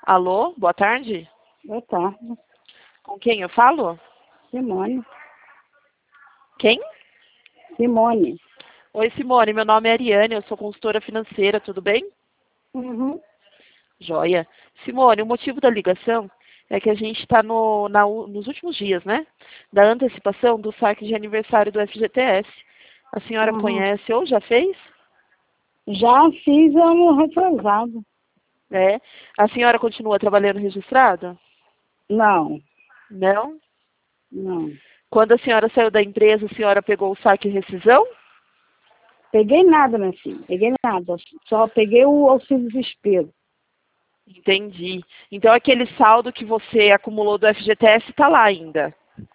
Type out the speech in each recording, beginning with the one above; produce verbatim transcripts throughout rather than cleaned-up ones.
Alô, boa tarde. Boa tarde. Com quem eu falo? Simone. Quem? Simone. Oi, Simone, meu nome é Ariane, eu sou consultora financeira, tudo bem? Uhum. Joia. Simone, o motivo da ligação é que a gente está no, na u- nos últimos dias, né? Da antecipação do saque de aniversário do F G T S. A senhora Uhum. conhece ou já fez? Já fiz ano retrasado. É. A senhora continua trabalhando registrada? Não, Não. não. Quando a senhora saiu da empresa, a senhora pegou o saque e rescisão? Peguei nada, minha filha. Peguei nada. Só peguei o auxílio desespero. Entendi. Então aquele saldo que você acumulou do F G T S está lá ainda.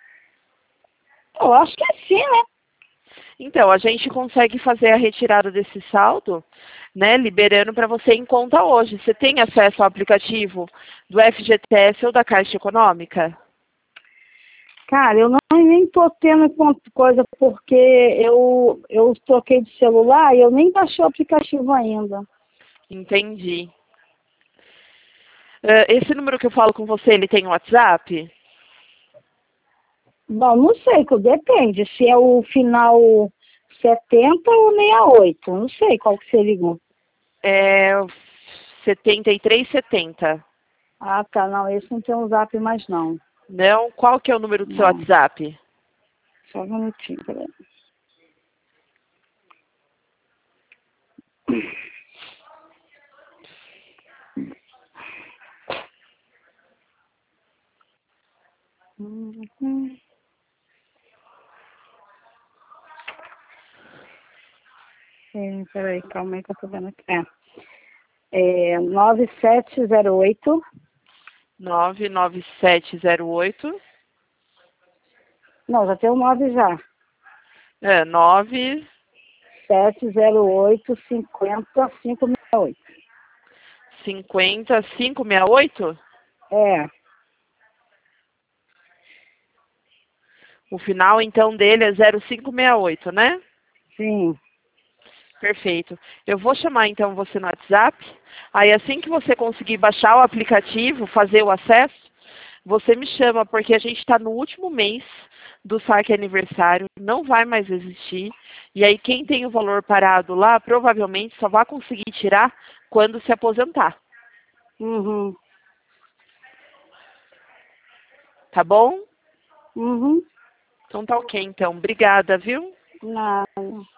Eu acho que é sim, né? Então, a gente consegue fazer a retirada desse saldo, né, liberando para você em conta hoje. Você tem acesso ao aplicativo do F G T S ou da Caixa Econômica? Cara, eu não nem tô tendo con- coisa porque eu, eu troquei de celular e eu nem baixei o aplicativo ainda. Entendi. Eh, Esse número que eu falo com você, ele tem WhatsApp? Bom, não sei, que depende. Se é o final setenta ou sessenta e oito. Não sei qual que você ligou. É setenta e três setenta. Ah, tá. Não, esse não tem um zap mais, não. Não? Qual que é o número do seu Não. WhatsApp? Só um minutinho, peraí. Uhum. É, peraí, calma aí que eu tô vendo aqui. É, é nove sete zero oito. nove nove sete zero oito. Não, já tem o nove já. É, nove sete zero oito cinquenta cinco sessenta e oito. cinquenta cinco sessenta e oito. É, O final, então, dele é zero cinco seis oito, né? sim. Perfeito. Eu vou chamar, então, você no WhatsApp. Aí, assim que você conseguir baixar o aplicativo, fazer o acesso, você me chama, porque a gente está no último mês do saque aniversário, não vai mais existir. E aí, quem tem o valor parado lá, provavelmente só vai conseguir tirar quando se aposentar. Uhum. Tá bom? Uhum. Então tá ok, então. Obrigada, viu? Nada.